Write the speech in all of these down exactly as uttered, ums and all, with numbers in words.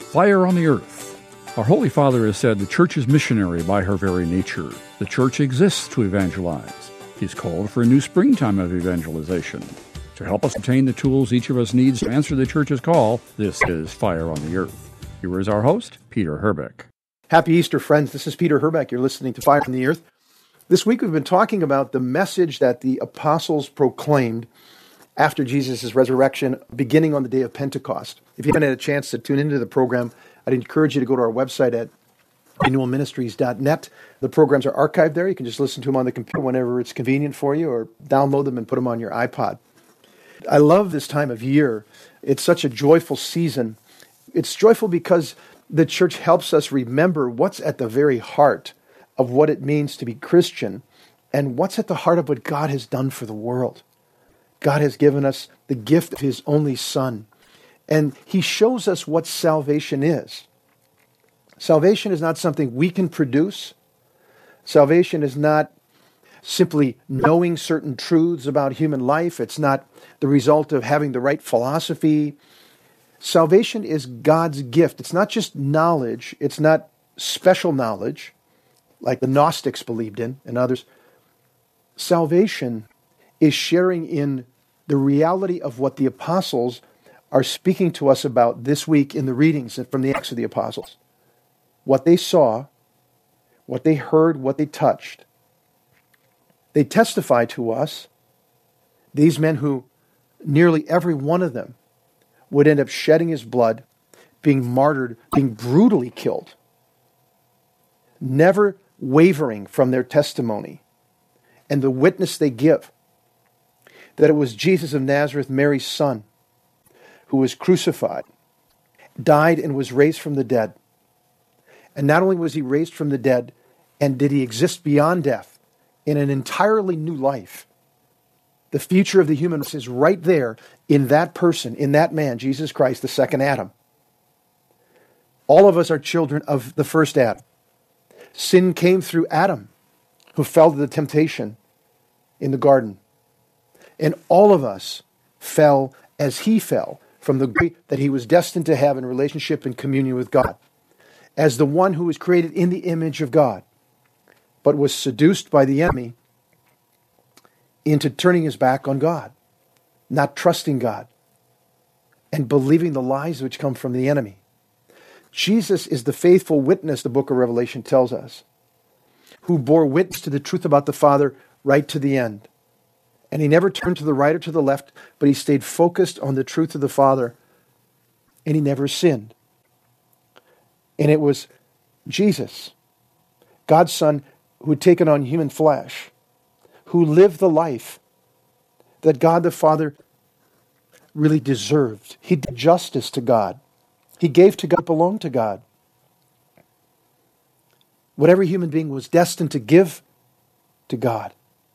Fire on the Earth. Our Holy Father has said the Church is missionary by her very nature. The Church exists to evangelize. He's called for a new springtime of evangelization. To help us obtain the tools each of us needs to answer the Church's call, this is Fire on the Earth. Here is our host, Peter Herbeck. Happy Easter, friends. This is Peter Herbeck. You're listening to Fire on the Earth. This week we've been talking about the message that the apostles proclaimed after Jesus' resurrection, beginning on the day of Pentecost. If you haven't had a chance to tune into the program, I'd encourage you to go to our website at renewal ministries dot net. The programs are archived there. You can just listen to them on the computer whenever it's convenient for you, or download them and put them on your iPod. I love this time of year. It's such a joyful season. It's joyful because the church helps us remember what's at the very heart of what it means to be Christian and what's at the heart of what God has done for the world. God has given us the gift of His only Son, and He shows us what salvation is. Salvation is not something we can produce. Salvation is not simply knowing certain truths about human life. It's not the result of having the right philosophy. Salvation is God's gift. It's not just knowledge. It's not special knowledge, like the Gnostics believed in and others. Salvation is sharing in the reality of what the apostles are speaking to us about this week in the readings from the Acts of the Apostles. What they saw, what they heard, what they touched. They testify to us, these men who, nearly every one of them, would end up shedding his blood, being martyred, being brutally killed, never wavering from their testimony and the witness they give, that it was Jesus of Nazareth, Mary's son, who was crucified, died, and was raised from the dead. And not only was He raised from the dead, and did He exist beyond death in an entirely new life, the future of the human race is right there in that person, in that man, Jesus Christ, the second Adam. All of us are children of the first Adam. Sin came through Adam, who fell to the temptation in the garden. And all of us fell as he fell from the glory that he was destined to have in relationship and communion with God, as the one who was created in the image of God, but was seduced by the enemy into turning his back on God, not trusting God, and believing the lies which come from the enemy. Jesus is the faithful witness, the book of Revelation tells us, who bore witness to the truth about the Father right to the end. And He never turned to the right or to the left, but He stayed focused on the truth of the Father, and He never sinned. And it was Jesus, God's Son, who had taken on human flesh, who lived the life that God the Father really deserved. He did justice to God. He gave to God what belonged to God. What every human being was destined to give to God.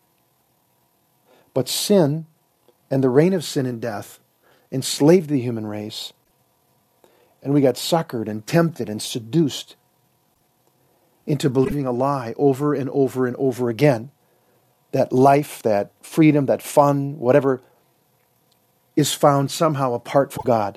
But sin and the reign of sin and death enslaved the human race. And we got suckered and tempted and seduced into believing a lie over and over and over again. That life, that freedom, that fun, whatever, is found somehow apart from God.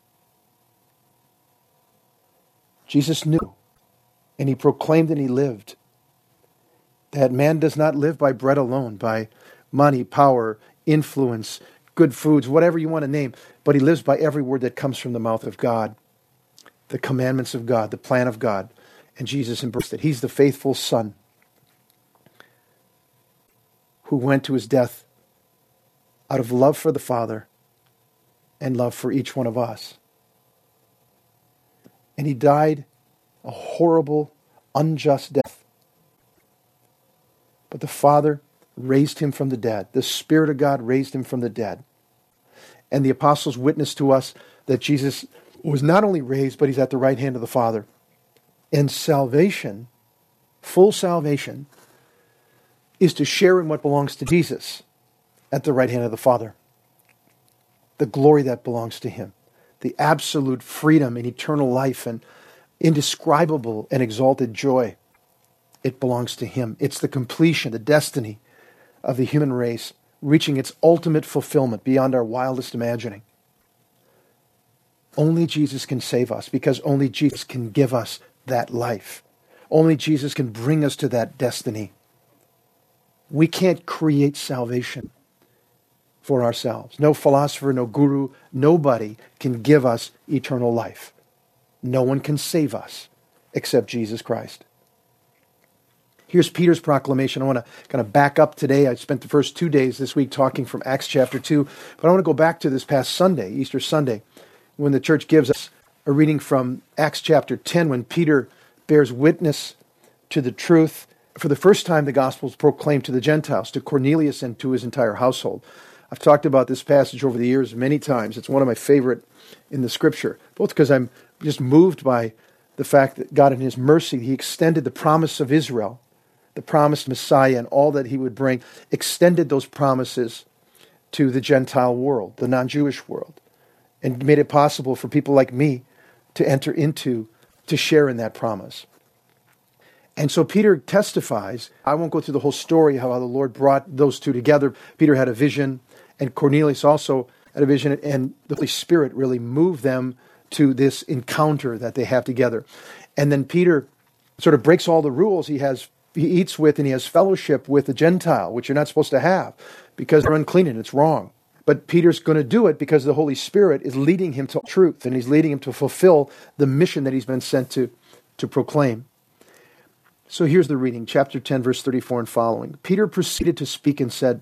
Jesus knew, and He proclaimed and He lived, that man does not live by bread alone, by money, power, influence, good foods, whatever you want to name, but he lives by every word that comes from the mouth of God, the commandments of God, the plan of God, and Jesus embraced it. He's the faithful Son who went to His death out of love for the Father and love for each one of us. And He died a horrible, unjust death. But the Father raised Him from the dead. The Spirit of God raised Him from the dead. And the apostles witnessed to us that Jesus was not only raised, but He's at the right hand of the Father. And salvation, full salvation, is to share in what belongs to Jesus at the right hand of the Father. The glory that belongs to Him. The absolute freedom and eternal life and indescribable and exalted joy. It belongs to Him. It's the completion, the destiny of the human race, reaching its ultimate fulfillment beyond our wildest imagining. Only Jesus can save us because only Jesus can give us that life. Only Jesus can bring us to that destiny. We can't create salvation for ourselves. No philosopher, no guru, nobody can give us eternal life. No one can save us except Jesus Christ. Here's Peter's proclamation. I want to kind of back up today. I spent the first two days this week talking from Acts chapter two, but I want to go back to this past Sunday, Easter Sunday, when the church gives us a reading from Acts chapter ten, when Peter bears witness to the truth. For the first time, the gospel is proclaimed to the Gentiles, to Cornelius and to his entire household. I've talked about this passage over the years many times. It's one of my favorite in the Scripture, both because I'm just moved by the fact that God in His mercy, He extended the promise of Israel, the promised Messiah and all that He would bring, extended those promises to the Gentile world, the non-Jewish world, and made it possible for people like me to enter into, to share in that promise. And so Peter testifies. I won't go through the whole story, how the Lord brought those two together. Peter had a vision, and Cornelius also had a vision, and the Holy Spirit really moved them to this encounter that they have together. And then Peter sort of breaks all the rules. He has he eats with and he has fellowship with the Gentile, which you're not supposed to have because they're unclean and it's wrong. But Peter's going to do it because the Holy Spirit is leading him to truth, and He's leading him to fulfill the mission that he's been sent to, to proclaim. So here's the reading, chapter ten, verse thirty-four and following. Peter proceeded to speak and said,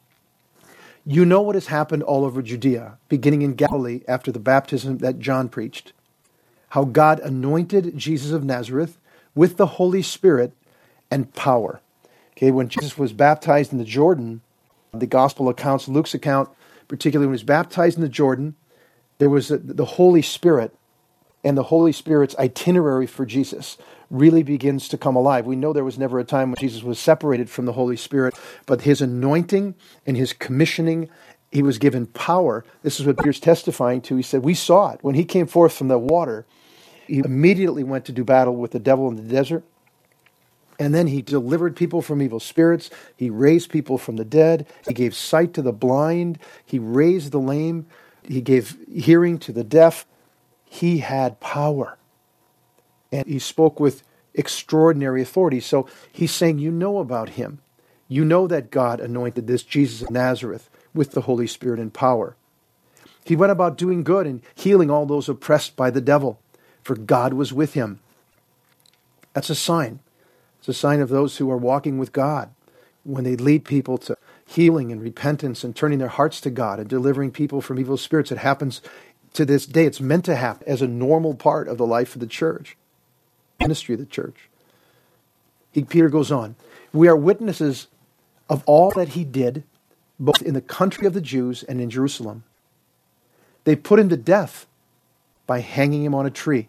"You know what has happened all over Judea, beginning in Galilee after the baptism that John preached, how God anointed Jesus of Nazareth with the Holy Spirit and power." Okay, when Jesus was baptized in the Jordan, the gospel accounts, Luke's account, particularly when he was baptized in the Jordan, there was a, the Holy Spirit, and the Holy Spirit's itinerary for Jesus really begins to come alive. We know there was never a time when Jesus was separated from the Holy Spirit, but His anointing and His commissioning, He was given power. This is what Peter's testifying to. He said, we saw it. When He came forth from the water, He immediately went to do battle with the devil in the desert. And then He delivered people from evil spirits. He raised people from the dead. He gave sight to the blind. He raised the lame. He gave hearing to the deaf. He had power. And He spoke with extraordinary authority. So He's saying, you know about Him. You know that God anointed this Jesus of Nazareth with the Holy Spirit and power. He went about doing good and healing all those oppressed by the devil, for God was with Him. That's a sign. It's a sign of those who are walking with God when they lead people to healing and repentance and turning their hearts to God and delivering people from evil spirits. It happens to this day. It's meant to happen as a normal part of the life of the church, ministry of the church. He, Peter goes on, we are witnesses of all that He did, both in the country of the Jews and in Jerusalem. They put Him to death by hanging Him on a tree.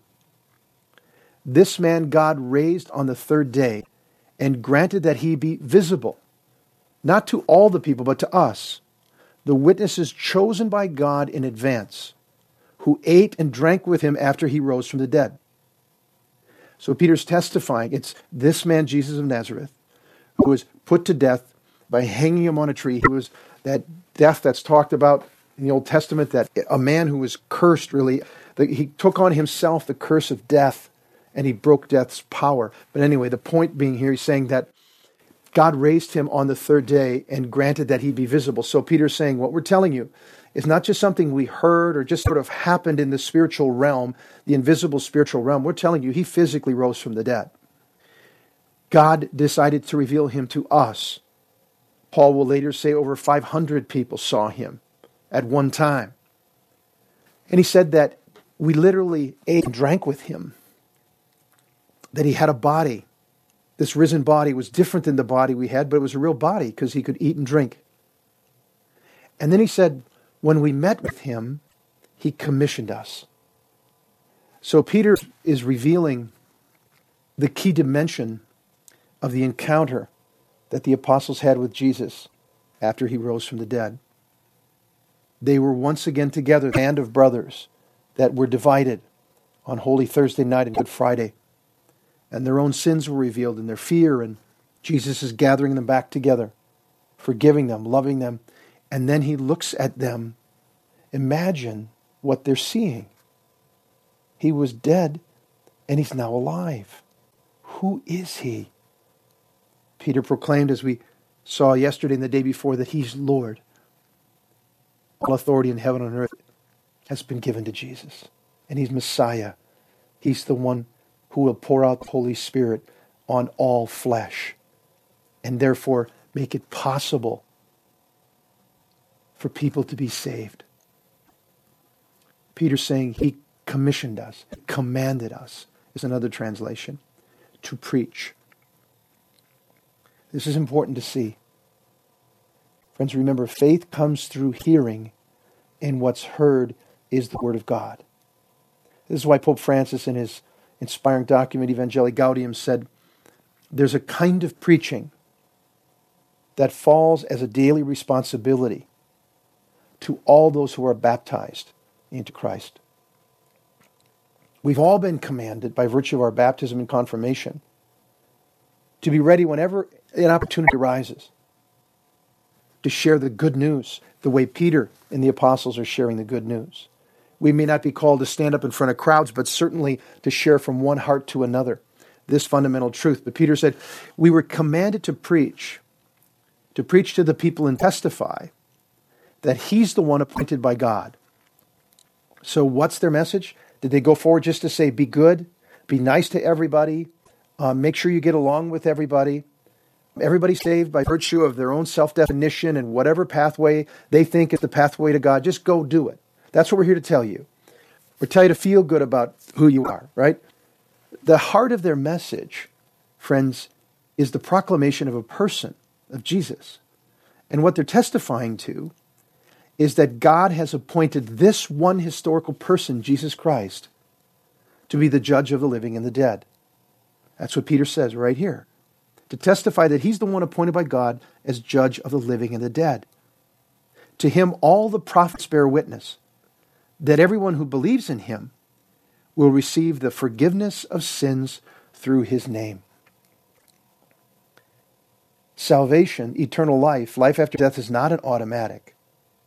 This man God raised on the third day and granted that He be visible, not to all the people, but to us, the witnesses chosen by God in advance, who ate and drank with Him after He rose from the dead. So Peter's testifying, it's this man, Jesus of Nazareth, who was put to death by hanging Him on a tree. He was that death that's talked about in the Old Testament, that a man who was cursed, really. He took on Himself the curse of death, and He broke death's power. But anyway, the point being here, He's saying that God raised Him on the third day and granted that He be visible. So Peter's saying, what we're telling you is not just something we heard or just sort of happened in the spiritual realm, the invisible spiritual realm. We're telling you He physically rose from the dead. God decided to reveal Him to us. Paul will later say over five hundred people saw Him at one time. And he said that we literally ate and drank with Him, that He had a body. This risen body was different than the body we had, but it was a real body because He could eat and drink. And then he said, when we met with Him, He commissioned us. So Peter is revealing the key dimension of the encounter that the apostles had with Jesus after He rose from the dead. They were once again together, a band of brothers that were divided on Holy Thursday night and Good Friday. And their own sins were revealed in their fear, and Jesus is gathering them back together, forgiving them, loving them. And then He looks at them. Imagine what they're seeing. He was dead, and he's now alive. Who is he? Peter proclaimed, as we saw yesterday and the day before, that he's Lord. All authority in heaven and earth has been given to Jesus. And he's Messiah. He's the one who will pour out the Holy Spirit on all flesh, and therefore make it possible for people to be saved. Peter's saying he commissioned us, commanded us, is another translation, to preach. This is important to see. Friends, remember, faith comes through hearing, and what's heard is the Word of God. This is why Pope Francis, in his inspiring document, Evangelii Gaudium, said, there's a kind of preaching that falls as a daily responsibility to all those who are baptized into Christ. We've all been commanded, by virtue of our baptism and confirmation, to be ready whenever an opportunity arises to share the good news the way Peter and the apostles are sharing the good news. We may not be called to stand up in front of crowds, but certainly to share from one heart to another this fundamental truth. But Peter said, we were commanded to preach, to preach to the people and testify that he's the one appointed by God. So what's their message? Did they go forward just to say, be good, be nice to everybody, uh, make sure you get along with everybody? Everybody's saved by virtue of their own self-definition and whatever pathway they think is the pathway to God. Just go do it. That's what we're here to tell you. We're telling you to feel good about who you are, right? The heart of their message, friends, is the proclamation of a person, of Jesus. And what they're testifying to is that God has appointed this one historical person, Jesus Christ, to be the judge of the living and the dead. That's what Peter says right here. To testify that he's the one appointed by God as judge of the living and the dead. To him, all the prophets bear witness that everyone who believes in him will receive the forgiveness of sins through his name. Salvation, eternal life, life after death is not an automatic.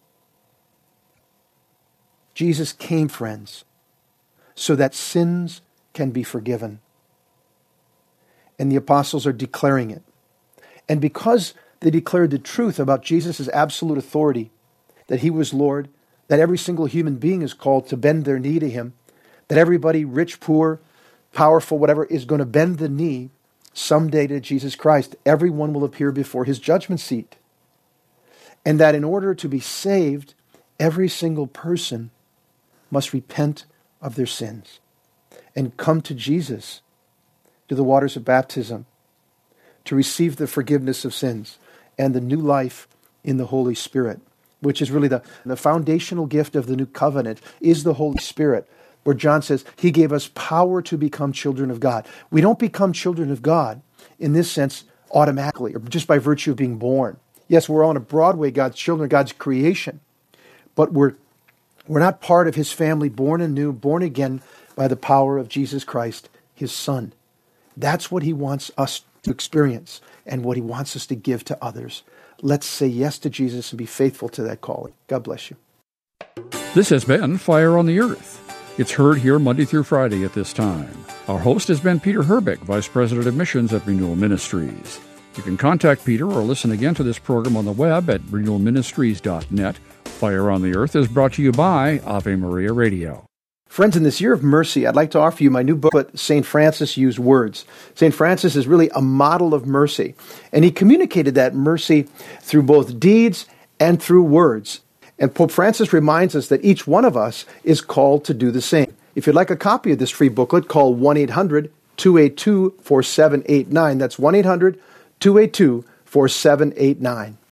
Jesus came, friends, so that sins can be forgiven. And the apostles are declaring it. And because they declared the truth about Jesus' absolute authority, that he was Lord, that every single human being is called to bend their knee to him, that everybody, rich, poor, powerful, whatever, is going to bend the knee someday to Jesus Christ. Everyone will appear before his judgment seat. And that in order to be saved, every single person must repent of their sins and come to Jesus, to the waters of baptism, to receive the forgiveness of sins and the new life in the Holy Spirit, which is really the, the foundational gift of the new covenant, is the Holy Spirit, where John says he gave us power to become children of God. We don't become children of God in this sense automatically or just by virtue of being born. Yes, we're on a Broadway, God's children, God's creation, but we're we're not part of his family, born anew, born again by the power of Jesus Christ, his Son. That's what he wants us to experience and what he wants us to give to others. Let's say yes to Jesus and be faithful to that calling. God bless you. This has been Fire on the Earth. It's heard here Monday through Friday at this time. Our host has been Peter Herbeck, Vice President of Missions at Renewal Ministries. You can contact Peter or listen again to this program on the web at renewal ministries dot net. Fire on the Earth is brought to you by Ave Maria Radio. Friends, in this year of mercy, I'd like to offer you my new booklet, Saint Francis Used Words. Saint Francis is really a model of mercy, and he communicated that mercy through both deeds and through words. And Pope Francis reminds us that each one of us is called to do the same. If you'd like a copy of this free booklet, call one eight hundred two eight two four seven eight nine. That's one eight hundred two eight two four seven eight nine.